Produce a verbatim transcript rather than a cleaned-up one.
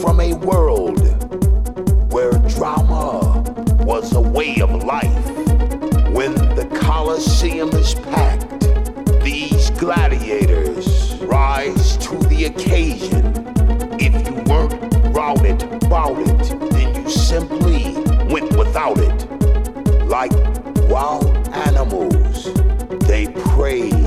from a world where drama was a way of life. When the Colosseum is packed, these gladiators rise to the occasion. If you weren't routed about it, then you simply went without it. Like wild animals, they prey